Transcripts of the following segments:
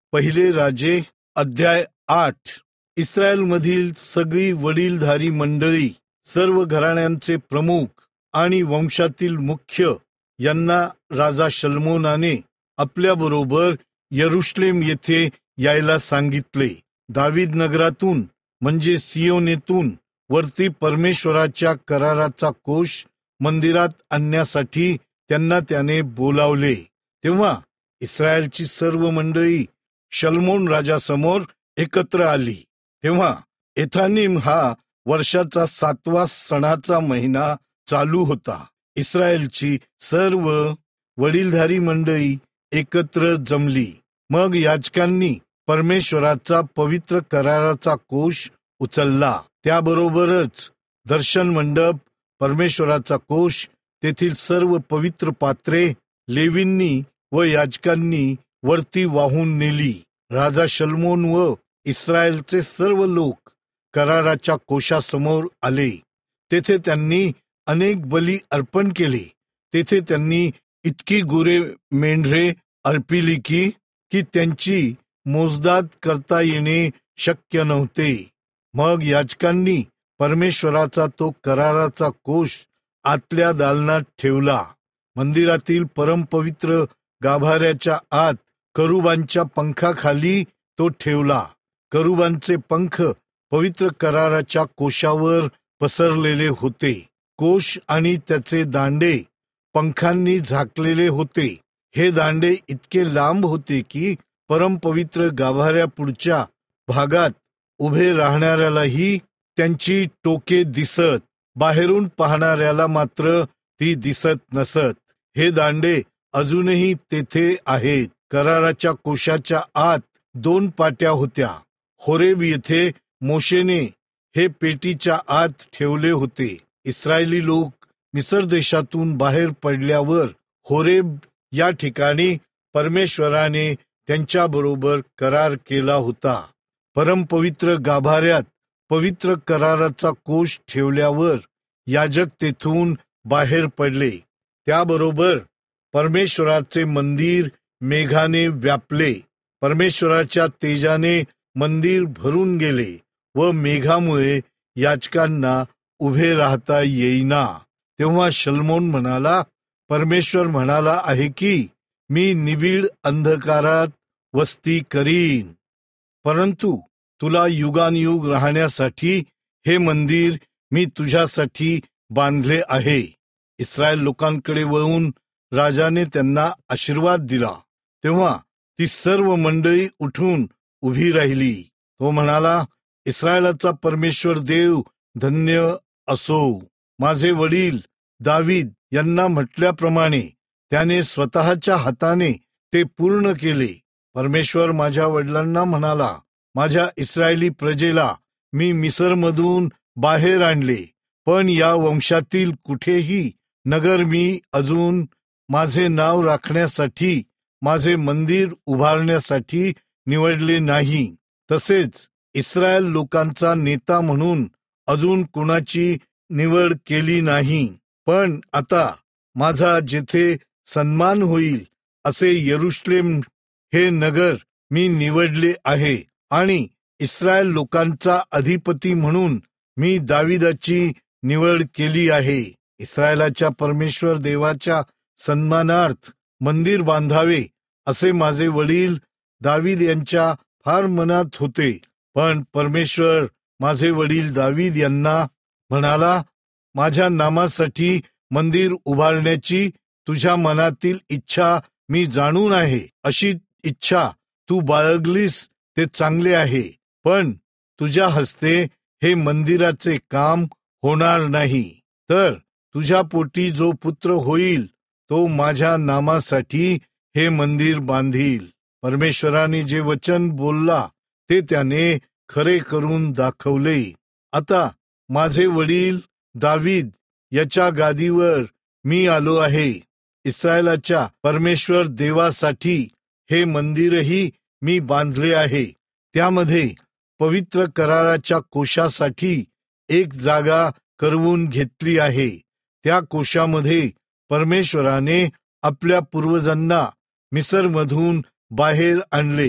पहिले राजे अध्याय 8. इस्रायलमधील सगळी वडीलधारी मंडळी, सर्व घराण्यांचे प्रमुख आणि वंशातील मुख्य यांना राजा शल्मोनाने आपल्याबरोबर यरुशलेम येथे यायला सांगितले. दावीद नगरातून म्हणजे सियोनेतून वरती परमेश्वराच्या कराराचा कोष मंदिरात आणण्यासाठी त्यांना त्याने बोलावले. तेव्हा इस्रायलची सर्व मंडळी शल्मोन राजासमोर एकत्र आली. तेव्हा एथानीम हा वर्षाचा 7वा सणाचा महिना चालू होता. इस्रायलची सर्व वडीलधारी मंडळी एकत्र जमली. मग याजकांनी परमेश्वराचा पवित्र कराराचा कोष उचलला. त्याबरोबरच दर्शन मंडप, परमेश्वराचा कोष, तेथील सर्व पवित्र पात्रे लेवींनी व याजकांनी वरती वाहून नेली. राजा शल्मोन व इस्रायलचे सर्व लोक कराराच्या कोशासमोर आले. तेथे त्यांनी अनेक बली अर्पण केले. तेथे त्यांनी इतकी गुरे मेंढरे अर्पिली की त्यांची मोजदाद करता येणे शक्य नव्हते. मग याजकांनी परमेश्वराचा तो कराराचा कोष आतल्या दालनात ठेवला. मंदिरातील परमपवित्र गाभाऱ्याच्या आत करुबांच्या पंखाखाली तो ठेवला. करुबांचे पंख पवित्र कराराच्या कोशावर पसरलेले होते. कोश आणि त्याचे दांडे पंखांनी झाकलेले होते. हे दांडे इतके लांब होते की परमपवित्र गाभाऱ्यापुढच्या भागात उभे राहणाऱ्यालाही त्यांची टोके दिसत, बाहेरून पाहणाऱ्याला मात्र ती दिसत नसत. हे दांडे अजूनही तेथे आहेत. कराराच्या कोशाच्या आत 2 पाट्या होत्या. होरेब येथे मोशेने हे पेटीच्या आत ठेवले होते. इस्रायली लोक मिस्र देशातून बाहेर पडल्यावर होरेब या ठिकाणी परमेश्वराने त्यांच्याबरोबर करार केला होता. परमपवित्र गाभाऱ्यात पवित्र कराराचा कोष ठेवल्यावर याजक तेथून बाहेर पडले. त्याबरोबर परमेश्वराचे मंदिर मेघाने व्यापले. परमेश्वराच्या तेजाने मंदिर भरून गेले व मेघामुळे याजकांना उभे राहता येईना. तेव्हा शल्मोन म्हणाला, परमेश्वर म्हणाला आहे की मी निबिड अंधकारात वस्ती करीन, परंतु तुला युगानयुग राहण्यासाठी हे मंदिर मी तुझ्यासाठी बांधले आहे. इस्रायल लोकांकडे वळून राजाने त्यांना आशीर्वाद दिला. तेव्हा ती सर्व मंडळी उठून उभी राहिली. तो म्हणाला, इस्रायलाचा परमेश्वर देव धन्य असो. माझे वडील दावीद यांना म्हटल्याप्रमाणे त्याने स्वतःच्या हाताने ते पूर्ण केले. परमेश्वर माझ्या वडिलांना म्हणाला, माझ्या इस्रायली प्रजेला मी मिस्रमधून बाहेर आणले, पण या वंशातील कुठेही नगर मी अजून माझे नाव राखण्यासाठी, माझे मंदिर उभारण्यासाठी निवडले नाही. तसेच इस्रायल लोकांचा नेता म्हणून अजून कुणाची निवड केली नाही. पण आता माझा जेथे सन्मान होईल असे यरुशलेम हे नगर मी निवडले आहे आणि इस्रायल लोकांचा अधिपती म्हणून मी दाविदाची निवड केली आहे. इस्रायलाच्या परमेश्वर देवाच्या सन्मानार्थ मंदिर बांधावे असे माझे वडील दावीद यांच्या फार मनात होते. पण परमेश्वर माझे वडील दावीद यांना म्हणाला, माझ्या नामासाठी मंदिर उभारण्याची तुझ्या मनातील इच्छा मी जाणून आहे. अशी इच्छा तू बाळगलीस ते चांगले आहे, पण तुझ्या हस्ते हे मंदिराचे काम होणार नाही. तर तुझ्या पोटी जो पुत्र होईल तो माझ्या नामासाठी हे मंदिर बांधील. परमेश्वराने जे वचन बोलला ते त्याने खरे करून दाखवले. आता माझे वडील दावीद याच्या गादीवर मी आलो आहे. इस्रायलाच्या परमेश्वर देवासाठी हे मंदिरही मी बांधले आहे. त्यामध्ये पवित्र कराराच्या कोशासाठी एक जागा करवून घेतली आहे. त्या कोशामध्ये परमेश्वराने आपल्या पूर्वजांना मिस्रमधून बाहेर आणले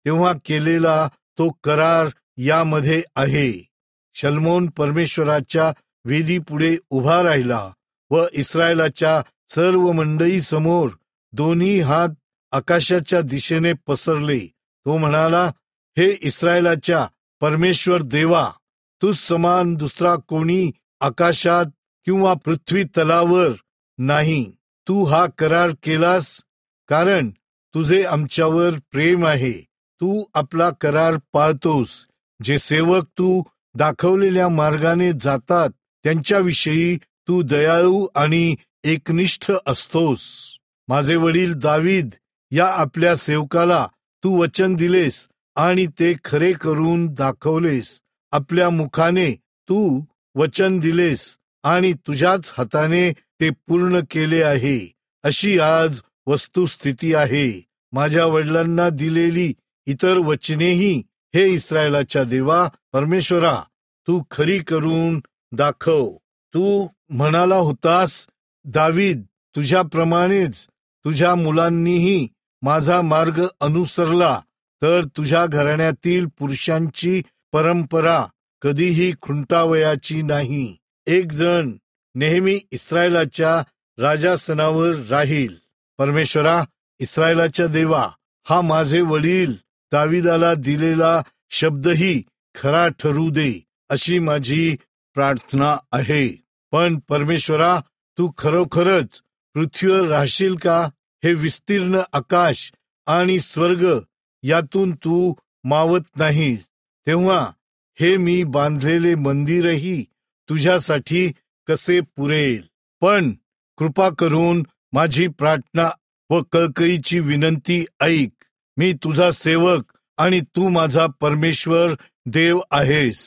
तेव्हा केलेला तो करार यामध्ये आहे. शलोमोन परमेश्वराच्या वेदीपुढे उभा राहिला व इस्रायलाच्या सर्व मंडळी समोर दोन्ही हात आकाशाच्या दिशेने पसरले. तो म्हणाला, हे इस्रायलाच्या परमेश्वर देवा, तू समान दुसरा कोणी आकाशात किंवा पृथ्वी तलावर नाही. तू हा करार केलास कारण तुझे आमच्यावर प्रेम आहे. तू आपला करार पाळतोस. जे सेवक तू दाखवलेल्या मार्गाने जातात त्यांच्याविषयी तू दयाळू आणि एकनिष्ठ असतोस. माझे वडील दावीद या आपल्या सेवकाला तू वचन दिलेस आणि ते खरे करून दाखवलेस. आपल्या मुखाने तू वचन दिलेस आणि तुझ्याच हाताने ते पूर्ण केले आहे. अशी आज वस्तुस्थिती आहे. माझ्या वडिलांना दिलेली इतर वचनेही हे इस्रायलाच्या देवा परमेश्वरा तू खरी करून दाखव. तू म्हणाला होतास, दावीद तुझ्याप्रमाणेच तुझ्या मुलांनीही माझा मार्ग अनुसरला तर तुझ्या घराण्यातील पुरुषांची परंपरा कधीही खुंटावयाची नाही. एक जण नेहमी इस्रायलाच्या राजासनावर राहील. परमेश्वरा इस्रायलाच्या देवा, हा माझे वडील दाविदाला दिलेला शब्दही खरा ठरू दे, अशी माझी प्रार्थना आहे. पण परमेश्वरा, तू खरोखरच पृथ्वीवर राहशील का? हे विस्तीर्ण आकाश आणि स्वर्ग यातून तू मावत नाहीस. तेव्हा हे मी बांधलेले मंदिरही तुझ्यासाठी कसे पुरेल? पण कृपा करून माझी प्रार्थना व कळकळीची विनंती ऐक. मी तुझा सेवक आणि तू माझा परमेश्वर देव आहेस.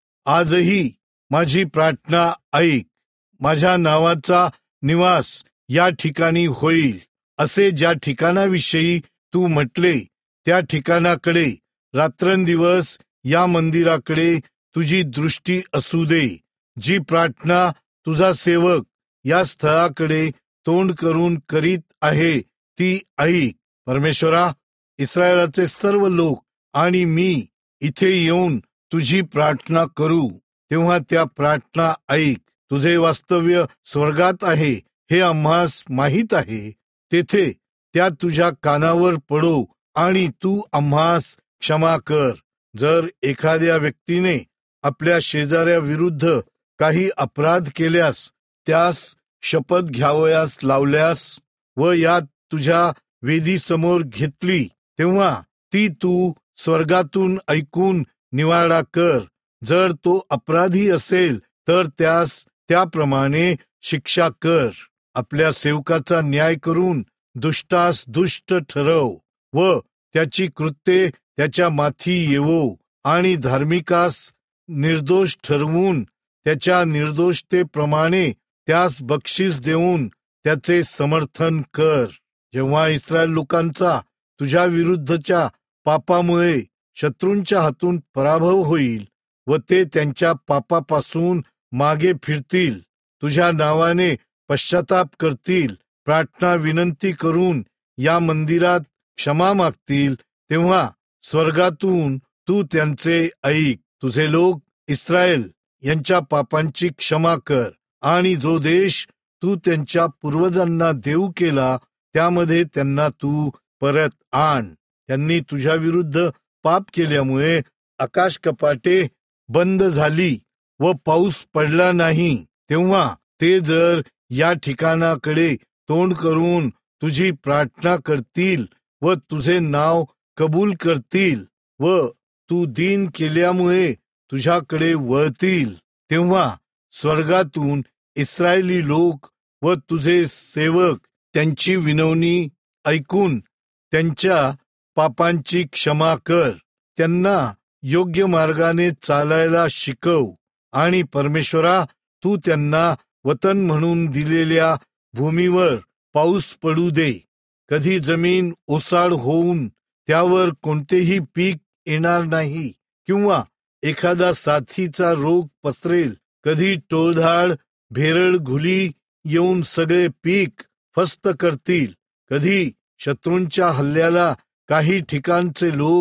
आजही माझी प्रार्थना ऐक. माझ्या नावाचा निवास या ठिकाणी होईल, असे ज्या ठिकाणाविषयी तू म्हटले त्या ठिकाणाकडे रात्रंदिवस या मंदिराकडे तुझी दृष्टी असू दे. जी प्रार्थना तुझा सेवक या स्थळाकडे तोंड करून करीत आहे ती ऐक. परमेश्वरा, इस्रायलाचे सर्व लोक आणि मी इथे येऊन तुझी प्रार्थना करू तेव्हा त्या प्रार्थना ऐक. तुझे वास्तव्य स्वर्गात आहे हे आम्हास माहीत आहे. तेथे त्या तुझ्या कानावर पडो आणि तू आम्हास क्षमा कर. जर एखाद्या व्यक्तीने आपल्या शेजाऱ्याविरुद्ध काही अपराध केल्यास त्यास शपथ घ्यावयास लावल्यास व यात तुझ्या वेदीसमोर घेतली तेव्हा ती तू स्वर्गातून ऐकून निवाडा कर. जर तो अपराधी असेल तर त्यास त्याप्रमाणे शिक्षा कर. आपल्या सेवकाचा न्याय करून दुष्टास दुष्ट ठरव व त्याची कृत्ये त्याच्या माथी येवो आणि धार्मिकास निर्दोष ठरवून त्याच्या निर्दोषतेप्रमाणे त्यास बक्षीस देऊन त्याचे समर्थन कर. जेव्हा इस्रायल लोकांचा तुझ्या विरुद्धच्या पापामुळे शत्रूंच्या हातून पराभव होईल व ते त्यांच्या पापापासून मागे फिरतील, तुझ्या नावाने पश्चाताप करतील, प्रार्थना विनंती करून या मंदिरात क्षमा मागतील, तेव्हा स्वर्गातून तू त्यांचे ऐक. तुझे लोक इस्रायल यांच्या पापांची क्षमा कर आणि जो देश तू त्यांच्या पूर्वजांना देऊ केला त्यामध्ये त्यांना तू परत आण. त्यांनी तुझ्या विरुद्ध पाप केल्यामुळे आकाश कपाटे बंद झाली व पाऊस पडला नाही. तेव्हा ते जर या ठिकाणाकडे तोंड करून तुझी प्रार्थना करतील व तुझे नाव कबूल करतील व तू दीन केल्यामुळे तुझ्याकडे वळतील, तेव्हा स्वर्गातून इस्रायली लोक व तुझे सेवक त्यांची विनवणी ऐकून त्यांच्या पापांची क्षमा कर. त्यांना योग्य मार्गाने चालायला शिकव आणि परमेश्वरा, तू त्यांना वतन म्हणून दिलेल्या भूमीवर पाऊस पडू दे. कधी जमीन ओसाड होऊन त्यावर कोणतेही पीक येणार नाही किंवा एखादा साथीचा रोग पसरेल. कधी टोळधाड भेरड घुली येऊन सगळे पीक फस्त करतील. कधी शत्रूंच्या हल्ल्याला काही ठिकाणचे लोक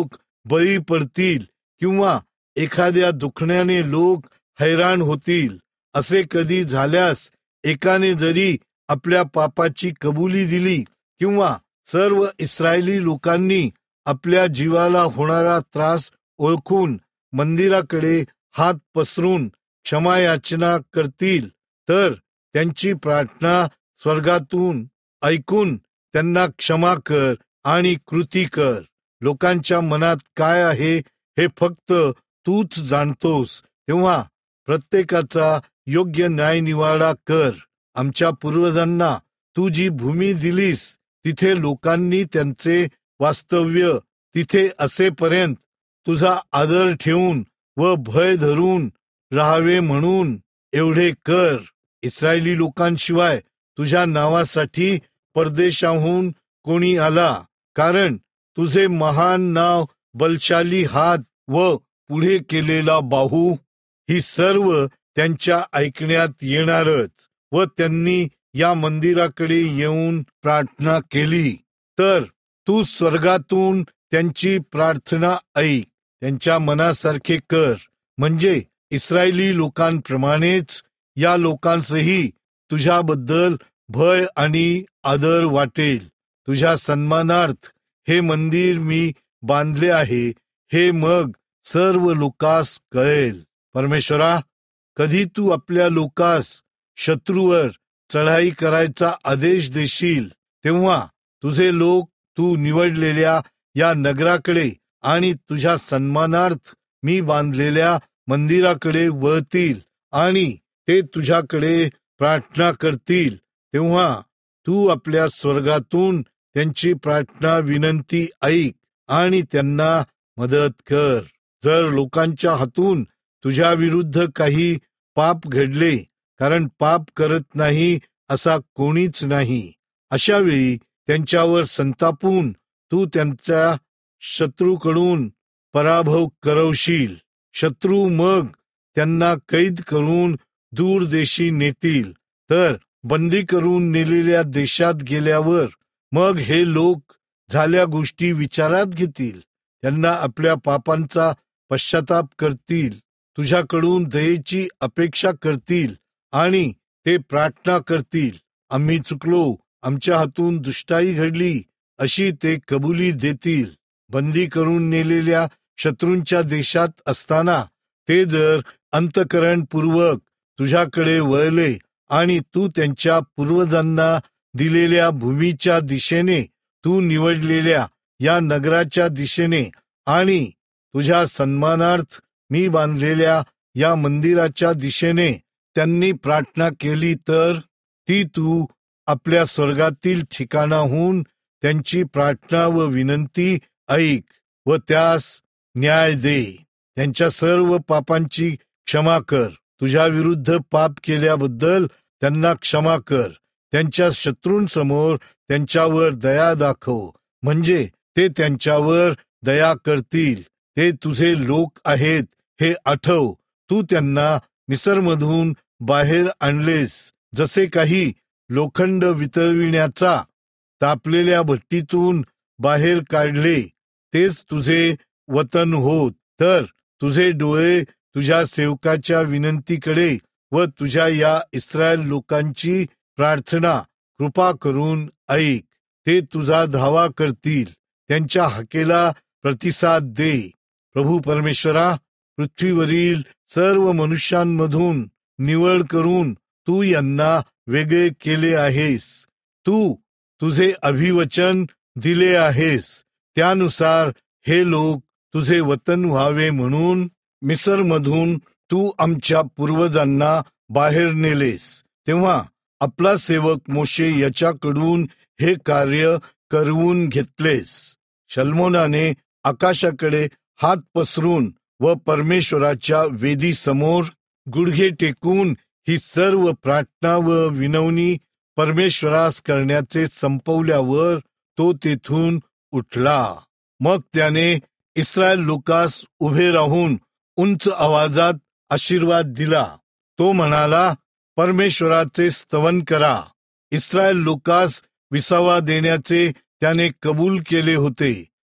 बळी पडतील किंवा एखाद्या दुखण्याने लोक हैराण होतील. असे कधी झाल्यास एकाने जरी आपल्या पापाची कबुली दिली किंवा सर्व इस्रायली लोकांनी आपल्या जीवाला होणारा त्रास ओळखून मंदिराकडे हात पसरून क्षमायाचना करतील, तर त्यांची प्रार्थना स्वर्गातून ऐकून त्यांना क्षमा कर आणि कृती कर. लोकांच्या मनात काय आहे हे फक्त तूच जाणतोस, तेव्हा प्रत्येकाचा योग्य न्यायनिवाडा कर. आमच्या पूर्वजांना तू जी भूमी दिलीस तिथे लोकांनी त्यांचे वास्तव्य तिथे असेपर्यंत तुझा आदर ठेवून व भय धरून राहावे म्हणून एवढे कर. इस्रायली लोकांशिवाय तुझ्या नावासाठी परदेशाहून कोणी आला, कारण तुझे महान नाव, बलशाली हात व पुढे केलेला बाहू ही सर्व त्यांच्या ऐकण्यात येणारच. व त्यांनी या मंदिराकडे येऊन प्रार्थना केली तर तू स्वर्गातून त्यांची प्रार्थना ऐक, त्यांच्या मनासारखे कर. म्हणजे इस्रायली लोकांप्रमाणेच या लोकांसही तुझ्याबद्दल भय आणि आदर वाटेल. तुझ्या सन्मानार्थ हे मंदिर मी बांधले आहे हे मग सर्व लोकांस कळेल. परमेश्वरा, कधी तू आपल्या लोकांस शत्रूवर चढाई करायचा आदेश देशील, तेव्हा तुझे लोक तू निवडलेल्या या नगराकडे आणि तुझ्या सन्मानार्थ मी बांधलेल्या मंदिराकडे वळतील आणि ते तुझ्याकडे प्रार्थना करतील. तेव्हा तू आपल्या स्वर्गातून त्यांची प्रार्थना विनंती ऐक आणि त्यांना मदत कर. जर लोकांच्या हातून तुझ्या विरुद्ध काही पाप घडले, कारण पाप करत नाही असा कोणीच नाही, अशा वेळी त्यांच्यावर संतापून तू त्यांच्या शत्रूकडून पराभव करवशील. शत्रू मग त्यांना कैद करून दूर देशी नेतील, तर बंदी करून नेलेल्या देशात गेल्यावर मग हे लोक झाल्या गोष्टी विचारात घेतील, त्यांना आपल्या पापांचा पश्चाताप करतील, तुझ्याकडून दयेची अपेक्षा करतील आणि ते प्रार्थना करतील. आम्ही चुकलो, आमच्या हातून दुष्टाई घडली अशी ते कबुली देतील. बंदी करून नेलेल्या शत्रूंच्या देशात असताना ते जर अंतःकरणपूर्वक तुझ्याकडे वळले आणि तू त्यांच्या पूर्वजांना दिलेल्या भूमीच्या दिशेने, तू निवडलेल्या या नगराच्या दिशेने आणि तुझ्या सन्मानार्थ मी बांधलेल्या या मंदिराच्या दिशेने त्यांनी प्रार्थना केली, तर ती तू आपल्या स्वर्गातील ठिकाणाहून त्यांची प्रार्थना व विनंती ऐक व त्यास न्याय दे. त्यांच्या सर्व पापांची क्षमा कर. तुझ्या विरुद्ध पाप केल्याबद्दल त्यांना क्षमा कर. त्यांच्या शत्रूंसमोर त्यांच्यावर दया दाखव, म्हणजे ते त्यांच्यावर दया करतील. ते तुझे लोक आहेत हे आठव. तू त्यांना मिस्रमधून बाहेर आणलेस, जसे काही लोखंड वितळविण्याचा तापलेल्या भट्टीतून बाहेर काढले, तेच तुझे वतन होत. तर तुझे डोळे तुझ्या सेवकाच्या विनंतीकडे व तुझ्या या इस्रायल लोकांची प्रार्थना कृपा करून ऐक. ते तुझा धावा करतील, त्यांच्या हाकेला प्रतिसाद दे. प्रभू परमेश्वरा, पृथ्वीवरील सर्व मनुष्यांमधून निवड करून तू यांना वेगळे केले आहेस. तू तुझे अभिवचन दिले आहेस, त्यानुसार हे लोक तुझे वतन व्हावे म्हणून मिस्रमधून तू आमच्या पूर्वजांना बाहेर नेलेस. तेव्हा आपला सेवक मोशे याच्याकडून हे कार्य करवून घेतलेस. शल्मोनाने आकाशाकडे हात पसरून व परमेश्वराच्या वेदीसमोर गुडघे टेकून ही सर्व प्रार्थना व विनवणी परमेश्वरास करण्याचे संपवल्यावर तो तेथून उठला. मग त्याने इस्रायल लोकास उभे राहून उंच आवाजात आशीर्वाद दिला. तो म्हणाला, परमेश्वराचे स्तवन करा. इस्रायल लोकास विसावा देण्याचे त्याने कबूल केले होते.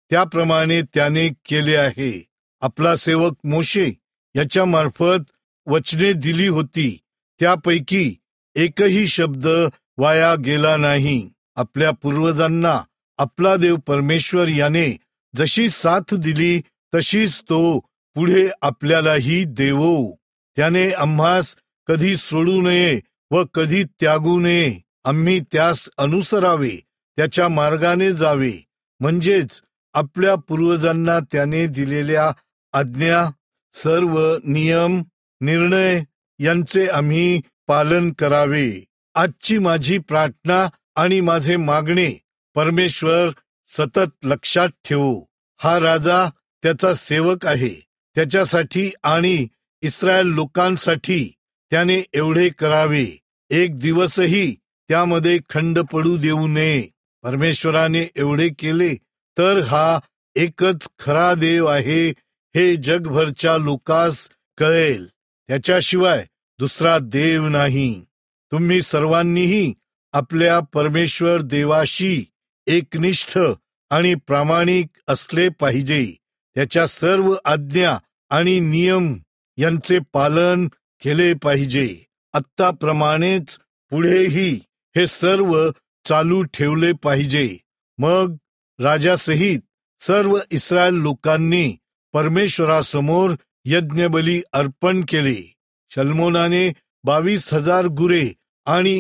त्याप्रमाणे त्याने केले आहे. आपला सेवक मोशे याच्या मार्फत वचने दिली होती, त्यापैकी एकही शब्द वाया गेला नाही. आपल्या पूर्वजांना आपला देव परमेश्वर याने जशी साथ दिली तशीच तो पुढे आपल्यालाही देवो. त्याने आम्हास कधी सोडू नये व कधी त्यागू नये. आम्ही त्यास अनुसरावे, त्याच्या मार्गाने जावे, म्हणजेच आपल्या पूर्वजांना त्याने दिलेल्या आज्ञा, सर्व नियम, निर्णय यांचे आम्ही पालन करावे. आजची माझी प्रार्थना आणि माझे मागणे परमेश्वर सतत लक्षात ठेवू. हा राजा त्याचा सेवक आहे. त्याच्यासाठी आणि इस्रायल लोकांसाठी त्याने एवढे करावे. एक दिवसही त्यामध्ये खंड पडू देऊ नये. परमेश्वराने एवढे केले तर हा एकच खरा देव आहे हे जगभरच्या लोकांस कळेल. त्याच्याशिवाय दुसरा देव नाही. तुम्ही सर्वांनीही आपल्या परमेश्वर देवाशी एकनिष्ठ आणि प्रामाणिक असले पाहिजे. त्याच्या सर्व आज्ञा आणि नियम यांचे पालन केले पाहिजे. आत्ताप्रमाणेच पुढेही हे सर्व चालू ठेवले पाहिजे. मग राजासहित सर्व इस्रायल लोकांनी परमेश्वरासमोर यज्ञबली अर्पण केले. शल्मोनाने 22,000 गुरे आणि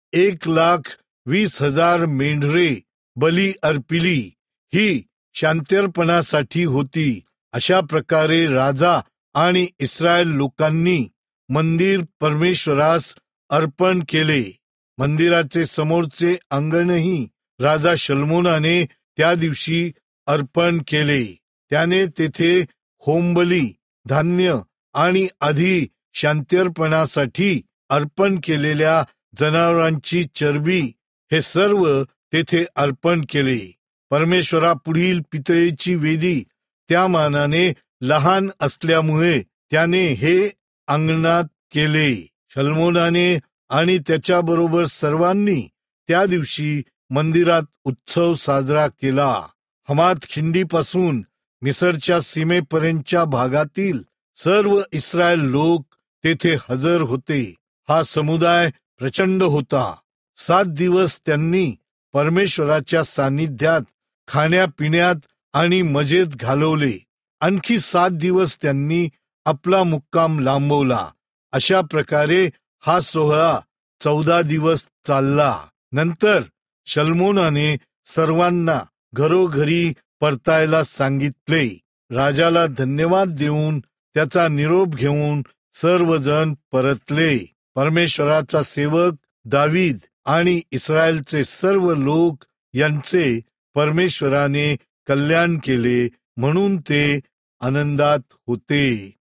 1,20,000 मेंढरे बली अर्पिली. ही शांत्यर्पणासाठी होती. अशा प्रकारे राजा आणि इस्रायल लोकांनी मंदिर परमेश्वरास अर्पण केले. मंदिराचे समोरचे अंगणही राजा शल्मोनाने त्या दिवशी अर्पण केले. त्याने तेथे होमबली, धान्य आणि आधी शांत्यर्पणासाठी अर्पण केलेल्या जनावरांची चरबी हे सर्व तेथे अर्पण केले. परमेश्वरापुढील पितळेची वेदी त्या मानाने लहान असल्यामुळे त्याने हे अंगणात केले. शल्मोनाने आणि त्याच्याबरोबर सर्वांनी त्या दिवशी मंदिरात उत्सव साजरा केला. हमात खिंडीपासून मिसरच्या सीमेपर्यंतच्या भागातील सर्व इस्रायल लोक तेथे हजर होते. हा समुदाय प्रचंड होता. 7 दिवस त्यांनी परमेश्वराच्या सान्निध्यात खाण्यापिण्यात आणि मजेत घालवले. आणखी 7 दिवस त्यांनी आपला मुक्काम लांबवला. अशा प्रकारे हा सोहळा 14 दिवस चालला. नंतर शल्मोनाने सर्वांना घरोघरी परतायला सांगितले. राजाला धन्यवाद देऊन त्याचा निरोप घेऊन सर्वजण परतले. परमेश्वराचा सेवक दावीद आणि इस्रायलचे सर्व लोक यांचे परमेश्वराने कल्याण केले म्हणून ते आनंदात होते.